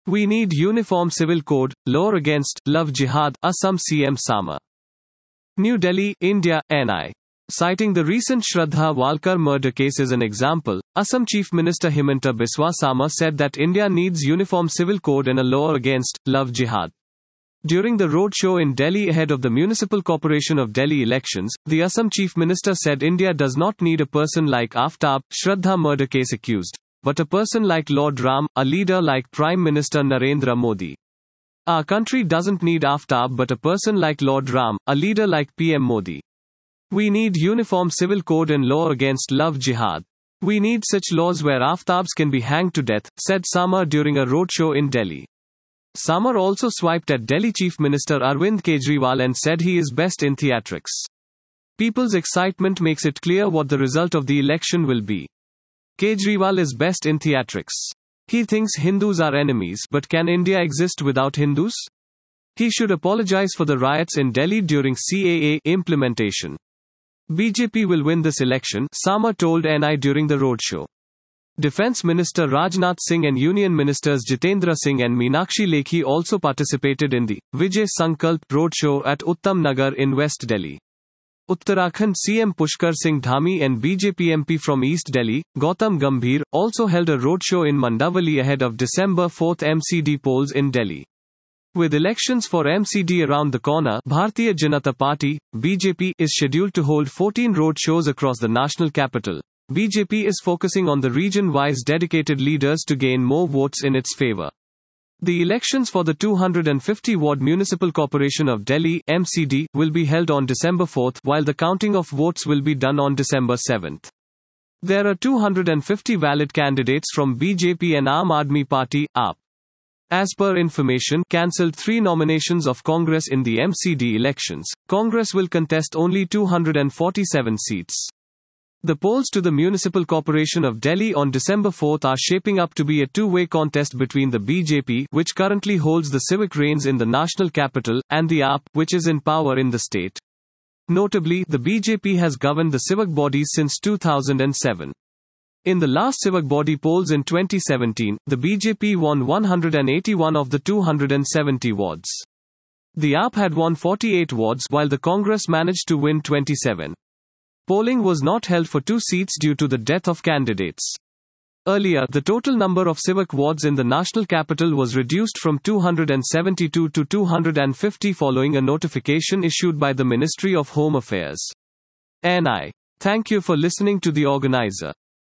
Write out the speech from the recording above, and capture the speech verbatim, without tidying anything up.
We need uniform civil code, law against love jihad, Assam C M Samar. New Delhi, India, N I. Citing the recent Shraddha Walkar murder case as an example, Assam Chief Minister Himanta Biswa Sarma said that India needs uniform civil code and a law against love jihad. During the roadshow in Delhi ahead of the Municipal Corporation of Delhi elections, the Assam Chief Minister said India does not need a person like Aftab, Shraddha murder case accused, but a person like Lord Ram, a leader like Prime Minister Narendra Modi. Our country doesn't need Aftab but a person like Lord Ram, a leader like P M Modi. We need uniform civil code and law against love jihad. We need such laws where Aftabs can be hanged to death, said Samar during a roadshow in Delhi. Samar also swiped at Delhi Chief Minister Arvind Kejriwal and said he is best in theatrics. People's excitement makes it clear what the result of the election will be. Kejriwal is best in theatrics. He thinks Hindus are enemies, but can India exist without Hindus? He should apologize for the riots in Delhi during C A A implementation. B J P will win this election, Samar told N I during the roadshow. Defense Minister Rajnath Singh and Union Ministers Jitendra Singh and Meenakshi Lekhi also participated in the Vijay Sankalp roadshow at Uttam Nagar in West Delhi. Uttarakhand C M Pushkar Singh Dhami and B J P M P from East Delhi, Gautam Gambhir, also held a roadshow in Mandavali ahead of December fourth M C D polls in Delhi. With elections for M C D around the corner, Bharatiya Janata Party, B J P, is scheduled to hold fourteen road shows across the national capital. B J P is focusing on the region-wise dedicated leaders to gain more votes in its favor. The elections for the two hundred fifty ward Municipal Corporation of Delhi, M C D, will be held on December fourth, while the counting of votes will be done on December seventh. There are two hundred fifty valid candidates from B J P and Aam Aadmi Party, A P. As per information, cancelled three nominations of Congress in the M C D elections. Congress will contest only two hundred forty-seven seats. The polls to the Municipal Corporation of Delhi on December fourth are shaping up to be a two-way contest between the B J P, which currently holds the civic reins in the national capital, and the A P, which is in power in the state. Notably, the B J P has governed the civic bodies since two thousand seven. In the last civic body polls in twenty seventeen, the B J P won one hundred eighty-one of the two hundred seventy wards. The A P had won forty-eight wards, while the Congress managed to win twenty-seven. Polling was not held for two seats due to the death of candidates. Earlier, the total number of civic wards in the national capital was reduced from two hundred seventy-two to two hundred fifty following a notification issued by the Ministry of Home Affairs. N I. Thank you for listening to the organizer.